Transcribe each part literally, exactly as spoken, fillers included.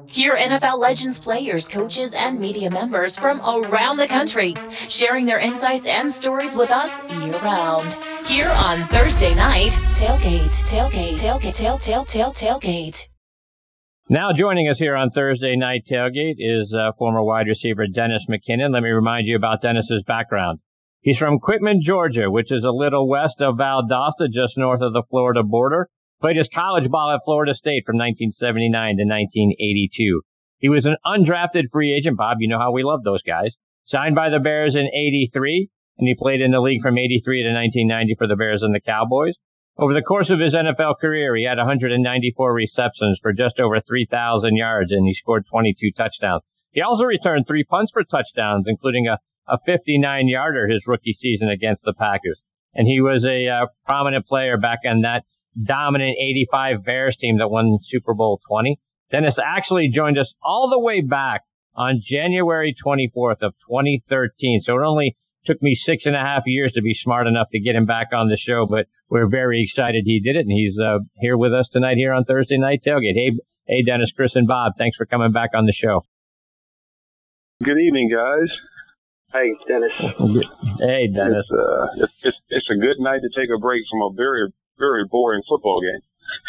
Hear N F L legends, players, coaches, and media members from around the country sharing their insights and stories with us year-round. Here on Thursday Night Tailgate, Tailgate, Tailgate, Tail, Tail, Tail, Tailgate. Now joining us here on Thursday Night Tailgate is uh, former wide receiver Dennis McKinnon. Let me remind you about Dennis's background. He's from Quitman, Georgia, which is a little west of Valdosta, just north of the Florida border. Played his college ball at Florida State from nineteen seventy-nine to nineteen eighty-two. He was an undrafted free agent, Bob. You know how we love those guys. Signed by the Bears in eighty-three, and he played in the league from eighty-three to nineteen ninety for the Bears and the Cowboys. Over the course of his N F L career, he had one hundred ninety-four receptions for just over three thousand yards, and he scored twenty-two touchdowns. He also returned three punts for touchdowns, including a, a fifty-nine-yarder his rookie season against the Packers. And he was a uh, prominent player back in that dominant eighty-five Bears team that won Super Bowl twenty. Dennis actually joined us all the way back on January twenty-fourth of twenty thirteen. So it only took me six and a half years to be smart enough to get him back on the show, but we're very excited he did it, and he's uh, here with us tonight here on Thursday Night Tailgate. Hey, hey, Dennis, Chris, and Bob, thanks for coming back on the show. Good evening, guys. Hey, Dennis. Hey, Dennis. It's, uh, it's, it's, it's a good night to take a break from a very, very boring football game.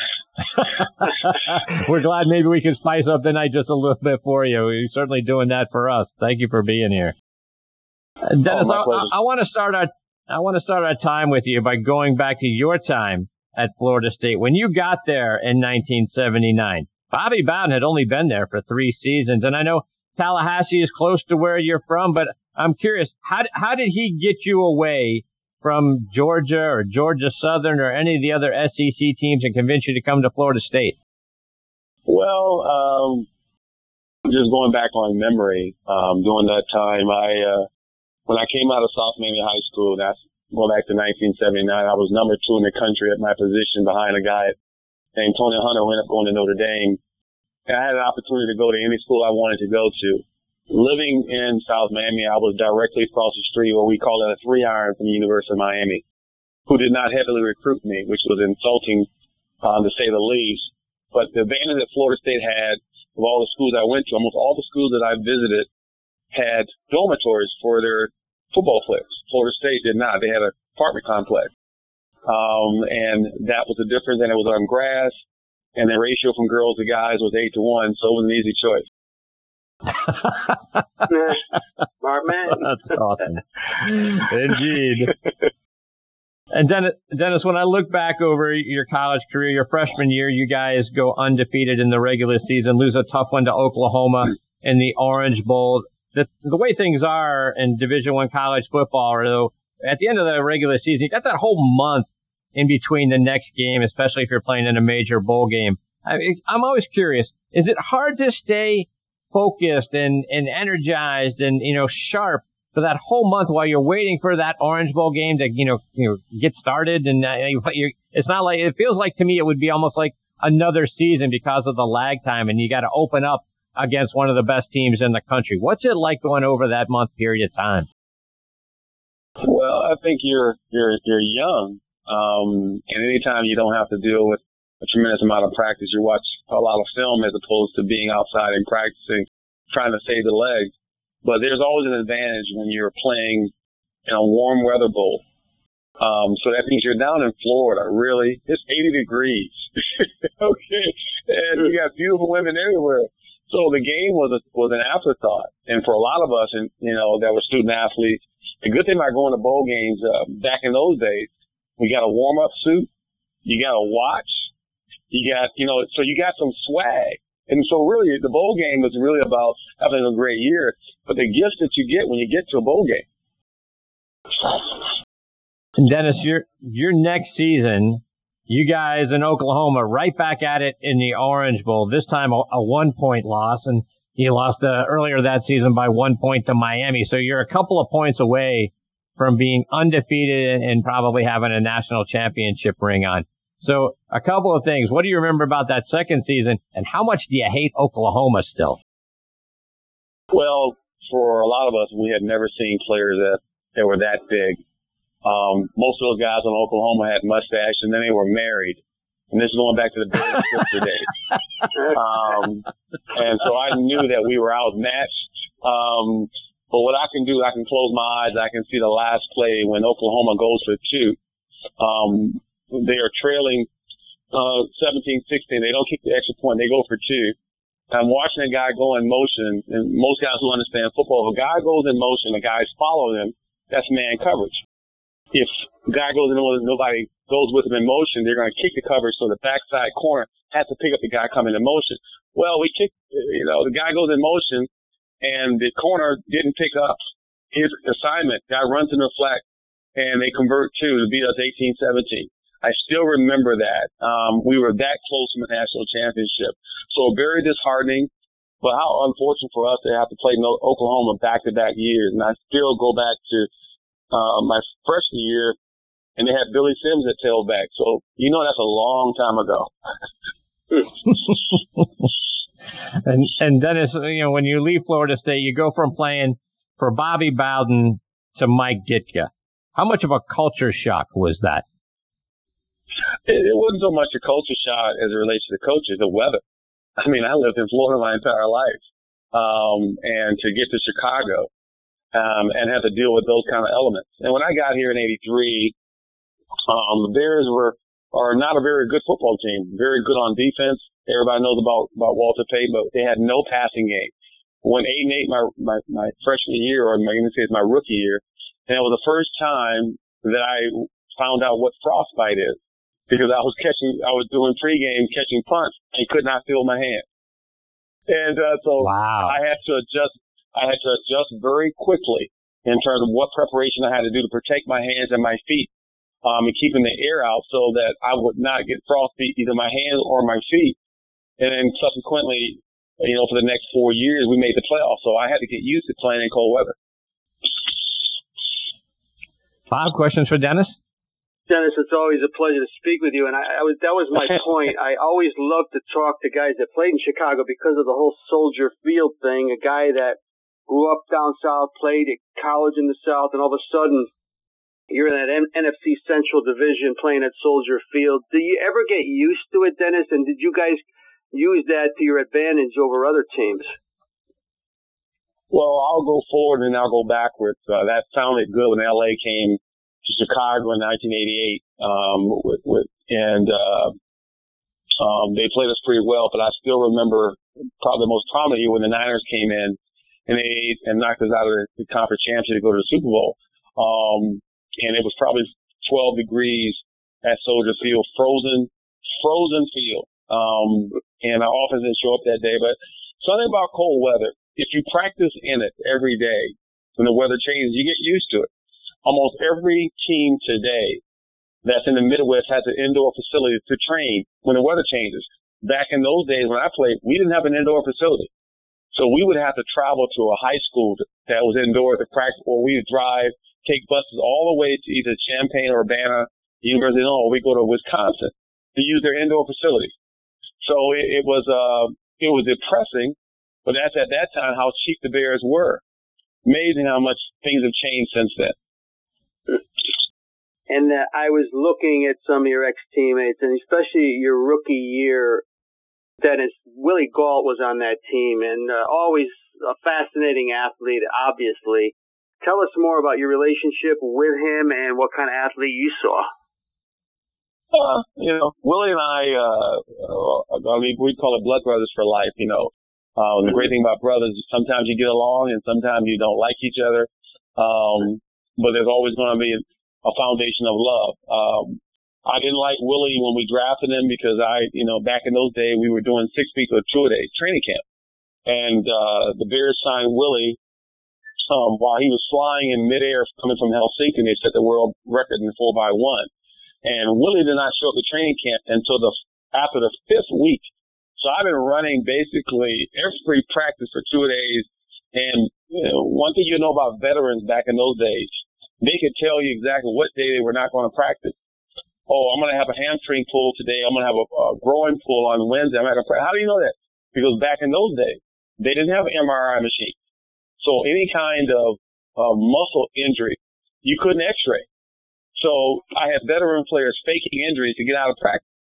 We're glad maybe we can spice up the night just a little bit for you. You're certainly doing that for us. Thank you for being here. Uh, Dennis, oh, I, I want to start our I want to start our time with you by going back to your time at Florida State. When you got there in nineteen seventy-nine, Bobby Bowden had only been there for three seasons, and I know Tallahassee is close to where you're from, but I'm curious, how how did he get you away from Georgia or Georgia Southern or any of the other S E C teams and convince you to come to Florida State? Well, um, just going back on memory, um, during that time, I uh, when I came out of South Miami High School, that's going back to nineteen seventy-nine, I was number two in the country at my position behind a guy named Tony Hunter who ended up going to Notre Dame. And I had an opportunity to go to any school I wanted to go to. Living in South Miami, I was directly across the street, what we call it a three iron from the University of Miami, who did not heavily recruit me, which was insulting, um, to say the least. But the advantage that Florida State had of all the schools I went to, almost all the schools that I visited had dormitories for their football players. Florida State did not. They had an apartment complex. Um, and that was the difference. And it was on grass. And the ratio from girls to guys was eight to one. So it was an easy choice. Smart man. That's awesome. Indeed. And Dennis, Dennis, when I look back over your college career, your freshman year, you guys go undefeated in the regular season, lose a tough one to Oklahoma in the Orange Bowl. The, the way things are in Division One college football, though, at the end of the regular season, you got that whole month in between the next game, especially if you're playing in a major bowl game. I, I'm always curious, is it hard to stay focused and, and energized and, you know, sharp for that whole month while you're waiting for that Orange Bowl game to, you know, you know get started? And uh, you, you, it's not like, it feels like to me it would be almost like another season because of the lag time, and you got to open up against one of the best teams in the country. What's it like going over that month period of time? Well, I think you're you're you're young, um, and anytime you don't have to deal with a tremendous amount of practice, you watch a lot of film as opposed to being outside and practicing, trying to save the legs. But there's always an advantage when you're playing in a warm weather bowl. Um, so that means you're down in Florida, really. It's eighty degrees. Okay. And you got beautiful women everywhere. So the game was a, was an afterthought. And for a lot of us, and you know, that were student athletes, the good thing about going to bowl games, uh, back in those days, we got a warm-up suit, you got a watch, you got, you know, so you got some swag. And so really, the bowl game is really about having a great year, but the gifts that you get when you get to a bowl game. And Dennis, your your next season, you guys in Oklahoma right back at it in the Orange Bowl, this time a, a one-point loss, and you lost uh, earlier that season by one point to Miami. So you're a couple of points away from being undefeated and probably having a national championship ring on. So a couple of things. What do you remember about that second season, and how much do you hate Oklahoma still? Well, for a lot of us, we had never seen players that, that were that big. Um, most of those guys in Oklahoma had mustaches, and then they were married. And this is going back to the Bears sister days. Um, and so I knew that we were outmatched. Um, but what I can do, I can close my eyes. I can see the last play when Oklahoma goes for two. Um, they are trailing uh, seventeen sixteen. They don't kick the extra point. They go for two. I'm watching a guy go in motion, and most guys who understand football, if a guy goes in motion, the guys follow him, that's man coverage. If a guy goes in motion, nobody goes with him in motion, they're going to kick the coverage, so the backside corner has to pick up the guy coming in motion. Well, we kick, you know, the guy goes in motion, and the corner didn't pick up his assignment. Guy runs in the flat, and they convert two to beat us eighteen seventeen. I still remember that. Um, we were that close from a national championship. So very disheartening, but how unfortunate for us to have to play Oklahoma back-to-back years. And I still go back to uh, my freshman year, and they had Billy Sims at tailback. So, you know, that's a long time ago. and, and Dennis, you know, when you leave Florida State, you go from playing for Bobby Bowden to Mike Ditka. How much of a culture shock was that? It, it wasn't so much a culture shock as it relates to the coaches, the weather. I mean, I lived in Florida my entire life. Um, and to get to Chicago, um, and have to deal with those kind of elements. And when I got here in eighty-three, um, the Bears were, are not a very good football team. Very good on defense. Everybody knows about, about Walter Payton, but they had no passing game. Went eight and eight my, my, my freshman year, or my, even say it's my rookie year. And it was the first time that I found out what frostbite is. Because I was catching, I was doing pregame catching punts and could not feel my hand. And, uh, so wow. I had to adjust, I had to adjust very quickly in terms of what preparation I had to do to protect my hands and my feet, um, and keeping the air out so that I would not get frostbite, either my hands or my feet. And then subsequently, you know, for the next four years, we made the playoffs. So I had to get used to playing in cold weather. Five questions for Dennis. Dennis, it's always a pleasure to speak with you. And I, I was, that was my point. I always loved to talk to guys that played in Chicago because of the whole Soldier Field thing. A guy that grew up down south, played at college in the south, and all of a sudden you're in that N- NFC Central Division playing at Soldier Field. Do you ever get used to it, Dennis? And did you guys use that to your advantage over other teams? Well, I'll go forward and I'll go backwards. Uh, that sounded good when L A came to Chicago in nineteen eighty-eight, um, with, with, and, uh, um, they played us pretty well, but I still remember probably the most prominent year when the Niners came in and they, and knocked us out of the conference championship to go to the Super Bowl. Um, and it was probably twelve degrees at Soldier Field, frozen, frozen field. Um, and our offense didn't show up that day, but something about cold weather, if you practice in it every day, when the weather changes, you get used to it. Almost every team today that's in the Midwest has an indoor facility to train when the weather changes. Back in those days when I played, we didn't have an indoor facility. So we would have to travel to a high school that was indoors to practice, or we would drive, take buses all the way to either Champaign or Urbana, University of Illinois, or we go to Wisconsin to use their indoor facilities. So it, it was, uh, it was depressing, but that's at that time how cheap the Bears were. Amazing how much things have changed since then. And uh, I was looking at some of your ex-teammates, and especially your rookie year, Dennis, Willie Gault was on that team, and uh, always a fascinating athlete, obviously. Tell us more about your relationship with him and what kind of athlete you saw. Uh, you know, Willie and I, uh, uh, I mean, we call it blood brothers for life, you know. Um, the great thing about brothers is sometimes you get along and sometimes you don't like each other. Um, but there's always going to be a foundation of love. Um, I didn't like Willie when we drafted him because I, you know, back in those days, we were doing six weeks of two-a-days training camp. And, uh, the Bears signed Willie, um, while he was flying in midair coming from Helsinki. They set the world record in four by one. And Willie did not show up to training camp until the, after the fifth week. So I've been running basically every practice for two-a-days. And, you know, one thing you know about veterans back in those days, they could tell you exactly what day they were not going to practice. Oh, I'm going to have a hamstring pull today. I'm going to have a, a groin pull on Wednesday. I'm not going to practice. How do you know that? Because back in those days, they didn't have an M R I machine. So any kind of uh, muscle injury, you couldn't x-ray. So I had veteran players faking injuries to get out of practice.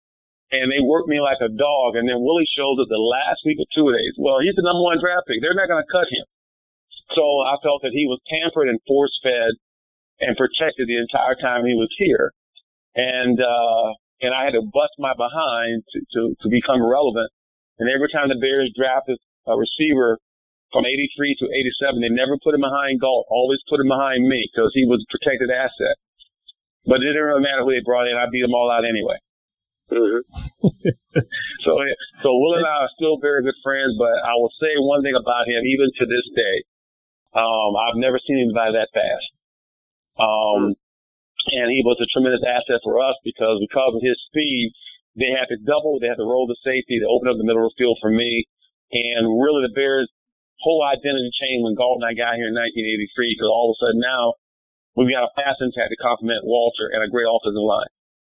and they worked me like a dog. And then Willie shows up the last week of two-a-days. Well, he's the number one draft pick. They're not going to cut him. So I felt that he was pampered and force-fed and protected the entire time he was here. And uh, and I had to bust my behind to, to, to become relevant. And every time the Bears drafted a receiver from eighty-three to eighty-seven, they never put him behind Galt, always put him behind me because he was a protected asset. But it didn't really matter who they brought in. I beat them all out anyway. Mm-hmm. so, so Will and I are still very good friends, but I will say one thing about him, even to this day. Um, I've never seen anybody that fast. Um, and he was a tremendous asset for us because because of his speed, they had to double, they had to roll the safety to open up the middle of the field for me. And really the Bears' whole identity changed when Galt and I got here in nineteen eighty-three because all of a sudden now we've got a pass attack to complement Walter and a great offensive line.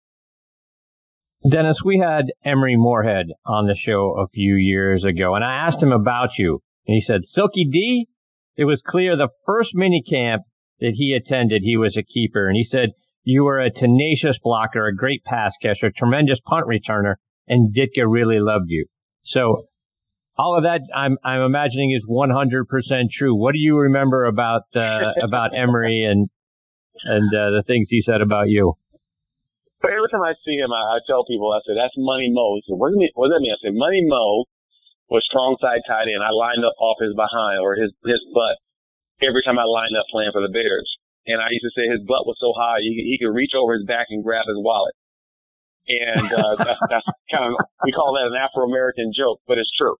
Dennis, we had Emery Moorhead on the show a few years ago, and I asked him about you, and he said, Silky D, it was clear the first mini camp that he attended, he was a keeper. And he said, you were a tenacious blocker, a great pass catcher, tremendous punt returner, and Ditka really loved you. So all of that, I'm I'm imagining, is one hundred percent true. What do you remember about uh, about Emery and and uh, the things he said about you? But every time I see him, I, I tell people, I say, that's Money Mo. He said, what, do you mean, what does that mean? I said, Money Mo was strong side tight end. I lined up off his behind or his his butt every time I lined up playing for the Bears. And I used to say his butt was so high he, he could reach over his back and grab his wallet. And uh, that's, that's kind of, we call that an Afro-American joke, but it's true.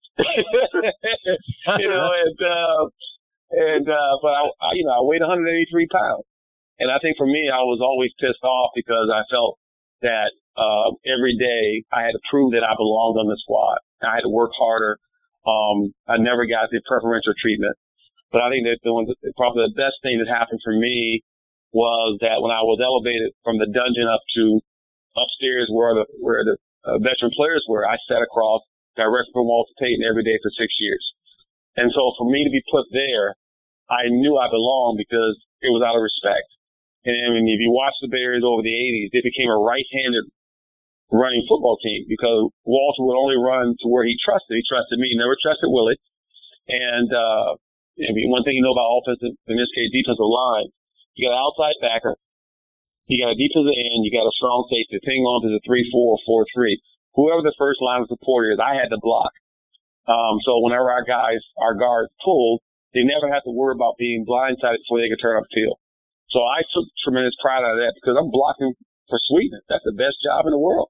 you know, and, uh, and uh, but I, I, you know, I weighed one hundred eighty-three pounds. And I think for me, I was always pissed off because I felt that uh, every day I had to prove that I belonged on the squad. I had to work harder. Um, I never got the preferential treatment. But I think that the one, probably the best thing that happened for me was that when I was elevated from the dungeon up to upstairs where the where the uh, veteran players were, I sat across direct from Walter Payton every day for six years. And so for me to be put there, I knew I belonged because it was out of respect. And I mean, if you watch the Bears over the eighties, they became a right-handed running football team because Walter would only run to where he trusted. He trusted me, never trusted Willie. And uh I mean, one thing you know about offensive, in this case, defensive line, you got an outside backer, you got a defensive end, you got a strong safety, depending on if it's a three four or four three. Whoever the first line of support is, I had to block. Um, so whenever our guys, our guards pulled, they never had to worry about being blindsided before they could turn upfield. So I took tremendous pride out of that because I'm blocking for sweetness. That's the best job in the world.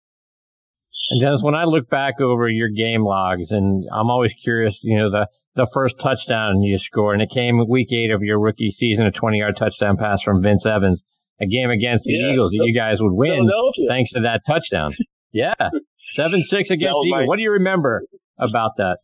And Dennis, when I look back over your game logs, and I'm always curious, you know, the the first touchdown you scored, and it came week eight of your rookie season, a twenty-yard touchdown pass from Vince Evans, a game against the yeah, Eagles that you guys would win thanks to that touchdown. Yeah, seven six against the Eagles. My... What do you remember about that?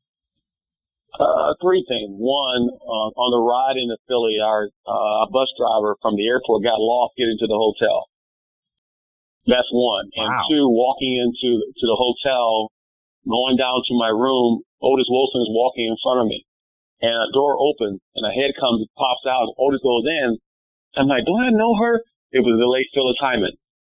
Uh, three things. One, uh, on the ride into Philly, our uh, bus driver from the airport got lost getting to the hotel. That's one. And wow. two, walking into to the hotel, going down to my room, Otis Wilson is walking in front of me. And a door opens, and a head comes, pops out, and Otis goes in. I'm like, do I know her? It was the late Phyllis Hyman.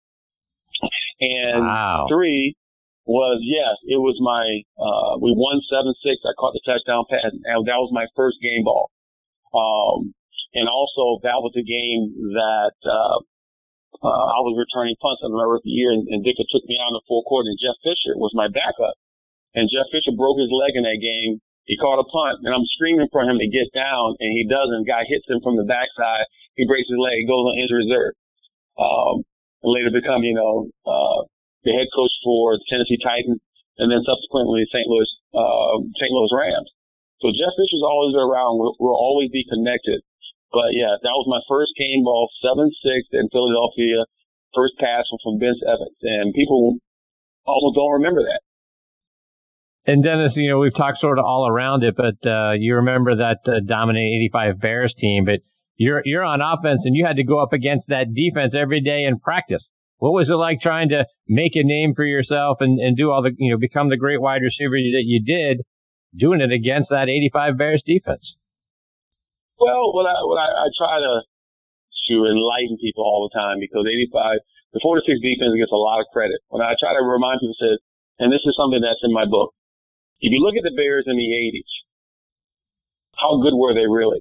And wow. three was, yes, it was my, uh, we won seven six. I caught the touchdown pass, and that was my first game ball. Um, and also, that was the game that, uh, uh, I was returning punts in my rookie year, and, and Ditka took me out in the full court, and Jeff Fisher was my backup. And Jeff Fisher broke his leg in that game. He caught a punt, and I'm screaming for him to get down, and he doesn't. Guy hits him from the backside. He breaks his leg, goes on injured reserve. Um, and later become, you know, uh, the head coach for the Tennessee Titans, and then subsequently Saint Louis, uh, Saint Louis Rams. So Jeff Fisher's always around. We'll, we'll always be connected. But yeah, that was my first game ball, seven six in Philadelphia. First pass was from Vince Evans, and people almost don't remember that. And Dennis, you know, we've talked sort of all around it, but uh, you remember that uh, dominating eighty-five Bears team, but you're you're on offense and you had to go up against that defense every day in practice. What was it like trying to make a name for yourself and, and do all the, you know, become the great wide receiver that you did, doing it against that eighty-five Bears defense? Well, what I, what I, I try to to enlighten people all the time, because eighty-five, the forty-six defense gets a lot of credit. When I try to remind people, says, and this is something that's in my book, if you look at the Bears in the eighties, how good were they really?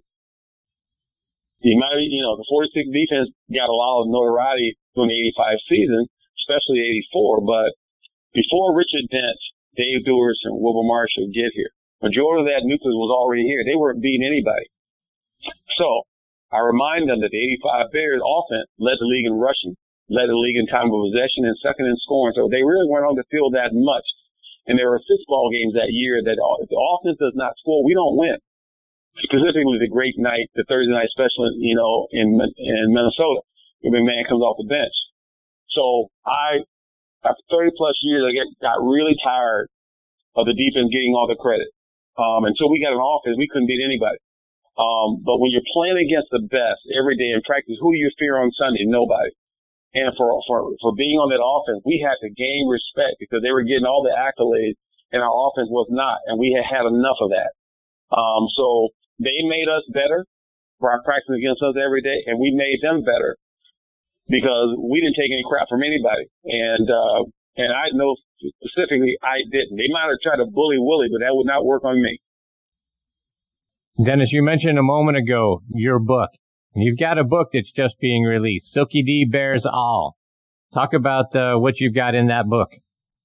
You might, you know, the forty-six defense got a lot of notoriety during the eighty-five season, especially eighty-four, but before Richard Dent, Dave Dewars, and Wilbur Marshall get here, majority of that nucleus was already here. They weren't beating anybody. So I remind them that the eighty-five Bears offense led the league in rushing, led the league in time of possession, and second in scoring. So they really weren't on the field that much. And there were six ball games that year that if the offense does not score, we don't win. Specifically, the great night, the Thursday night special, you know, in in Minnesota, when McMahon comes off the bench. So I, after thirty plus years, I get, got really tired of the defense getting all the credit. Um, until we got an offense, we couldn't beat anybody. Um, but when you're playing against the best every day in practice, who do you fear on Sunday? Nobody. And for, for, for being on that offense, we had to gain respect because they were getting all the accolades and our offense was not. And we had had enough of that. Um, so they made us better for our practice against us every day, and we made them better because we didn't take any crap from anybody. And, uh, and I know specifically I didn't. They might have tried to bully Willie, but that would not work on me. Dennis, you mentioned a moment ago your book. You've got a book that's just being released, Silky D Bears All. Talk about uh, what you've got in that book.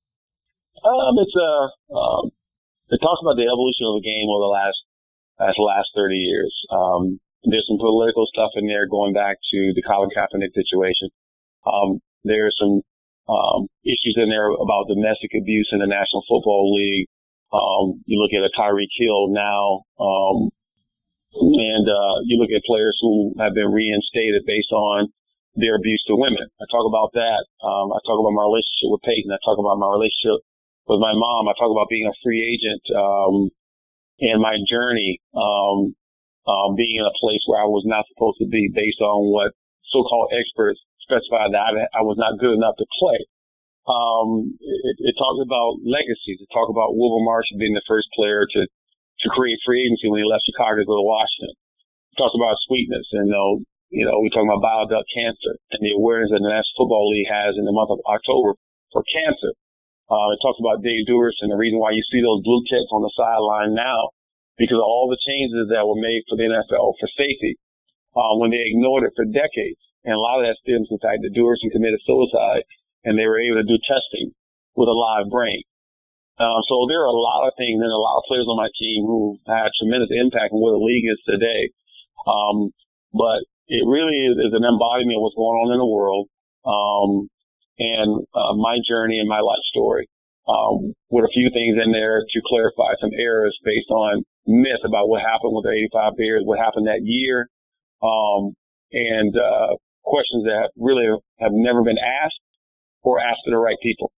Um, it's uh, um, it talks about the evolution of the game over the last uh, the last thirty years. Um, there's some political stuff in there going back to the Colin Kaepernick situation. Um, there's some um, issues in there about domestic abuse in the National Football League. Um, you look at a Tyreek Hill now. Um, And, uh, you look at players who have been reinstated based on their abuse to women. I talk about that. Um, I talk about my relationship with Peyton. I talk about my relationship with my mom. I talk about being a free agent, um, and my journey, um, um, being in a place where I was not supposed to be based on what so-called experts specified that I, I was not good enough to play. Um, it, it talks about legacies. It talks about Wilbur Marshall being the first player to to create free agency when he left Chicago to go to Washington. We talked about sweetness and, you know, you know, we talk about bile duct cancer and the awareness that the National Football League has in the month of October for cancer. Uh, it talks about Dave Dewars and the reason why you see those blue ticks on the sideline now because of all the changes that were made for the N F L for safety, uh, when they ignored it for decades. And a lot of that stems from the fact that Dewars committed suicide and they were able to do testing with a live brain. Um, so there are a lot of things and a lot of players on my team who had tremendous impact on what the league is today. Um, but it really is, is an embodiment of what's going on in the world, um, and uh, my journey and my life story, um, with a few things in there to clarify some errors based on myth about what happened with the eighty-five Bears, what happened that year, um, and uh, questions that really have never been asked or asked to the right people.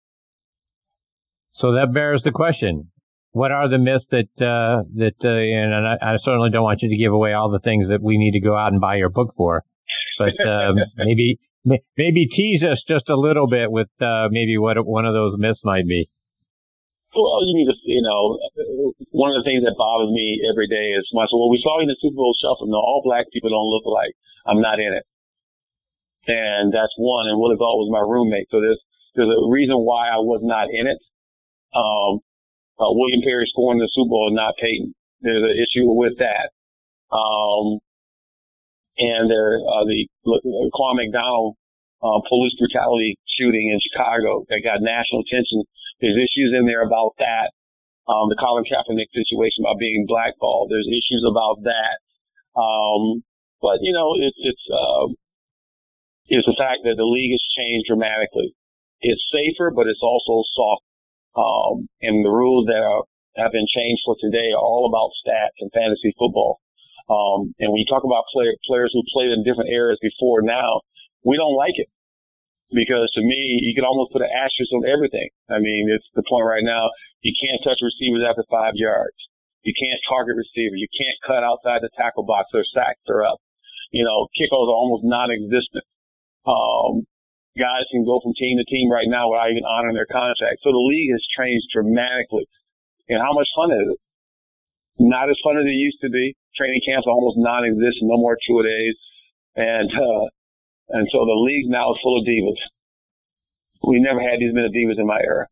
So that bears the question. What are the myths that, uh, that, uh, and I, I certainly don't want you to give away all the things that we need to go out and buy your book for, but, um, maybe, maybe tease us just a little bit with, uh, maybe what one of those myths might be. Well, you need to, you know, one of the things that bothers me every day is when I say, well, we saw you in the Super Bowl shuffle. No, all black people don't look alike. I'm not in it. And that's one. And Willie Gault was my roommate. So there's, there's a reason why I was not in it. Um, uh, William Perry scoring the Super Bowl and not Peyton. There's an issue with that. Um, and there, uh, the, uh, Quan McDonald, uh, police brutality shooting in Chicago that got national attention. There's issues in there about that. Um, the Colin Kaepernick situation about being blackballed. There's issues about that. Um, but you know, it, it's, uh, it's the fact that the league has changed dramatically. It's safer, but it's also soft. Um, and the rules that are, have been changed for today are all about stats and fantasy football. Um, and when you talk about play, players who played in different eras before now, we don't like it because to me, you can almost put an asterisk on everything. I mean, it's the point right now. You can't touch receivers after five yards. You can't target receivers. You can't cut outside the tackle box or sacks are up. You know, kickoffs are almost non-existent. Um, Guys can go from team to team right now without even honoring their contract. So the league has changed dramatically. And how much fun is it? Not as fun as it used to be. Training camps are almost non-existent, no more two-a-days. And, uh, And so the league now is full of divas. We never had these many divas in my era.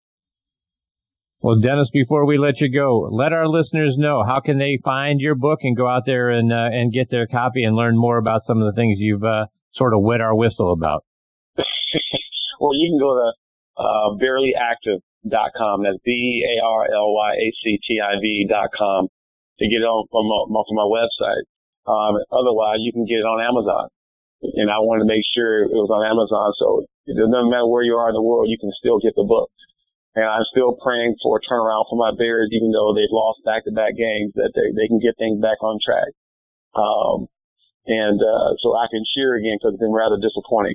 Well, Dennis, before we let you go, let our listeners know, how can they find your book and go out there and uh, and get their copy and learn more about some of the things you've uh, sort of wet our whistle about? Well, you can go to uh, barely active dot com. That's B A R L Y A C T I V dot com to get it on from my, from my website. Um, otherwise, you can get it on Amazon. And I wanted to make sure it was on Amazon, so it doesn't matter where you are in the world, you can still get the book. And I'm still praying for a turnaround for my Bears, even though they've lost back-to-back games, that they, they can get things back on track. Um, and uh, so I can cheer again, because it's been rather disappointing.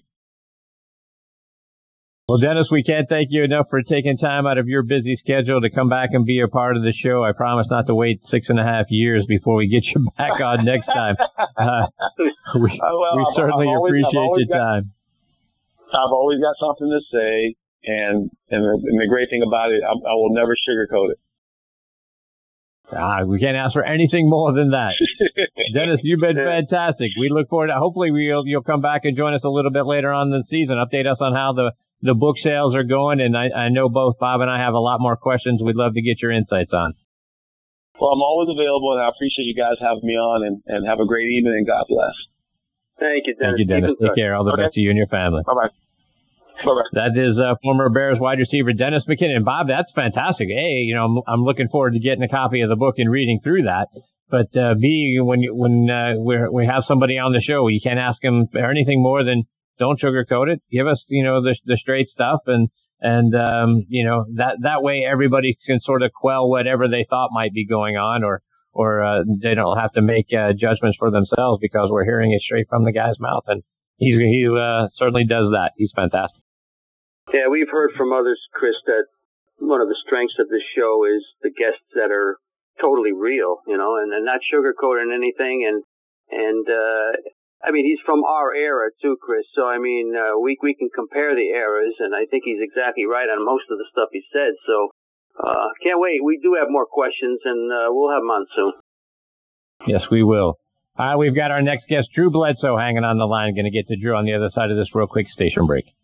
Well, Dennis, we can't thank you enough for taking time out of your busy schedule to come back and be a part of the show. I promise not to wait six and a half years before we get you back on next time. Uh, we well, we I've, certainly I've always, appreciate your got, time. I've always got something to say, and and the, and the great thing about it, I, I will never sugarcoat it. Ah, we can't ask for anything more than that. Dennis, you've been fantastic. We look forward to, hopefully we'll, you'll come back and join us a little bit later on in the season. Update us on how the, the book sales are going. And I, I know both Bob and I have a lot more questions we'd love to get your insights on. Well, I'm always available, and I appreciate you guys having me on, and, and have a great evening, and God bless. Thank you, Dennis. Thank you, Dennis. Take care. All the okay. best to you and your family. Bye-bye. Bye-bye. That is uh, former Bears wide receiver Dennis McKinnon. Bob, that's fantastic. A, you know, I'm, I'm looking forward to getting a copy of the book and reading through that. But uh, B, when you, when uh, we we have somebody on the show, you can't ask them for anything more than don't sugarcoat it. Give us, you know, the the straight stuff, and and um, you know that that way everybody can sort of quell whatever they thought might be going on, or or uh, they don't have to make uh, judgments for themselves because we're hearing it straight from the guy's mouth, and he he uh, certainly does that. He's fantastic. Yeah, we've heard from others, Chris, that one of the strengths of this show is the guests that are totally real, you know, and, and not sugarcoating anything. And, and, uh, I mean, he's from our era too, Chris. So, I mean, uh, we, we can compare the eras, and I think he's exactly right on most of the stuff he said. So, uh, can't wait. We do have more questions, and, uh, we'll have them on soon. Yes, we will. Uh, we've got our next guest, Drew Bledsoe, hanging on the line. Going to get to Drew on the other side of this real quick station break.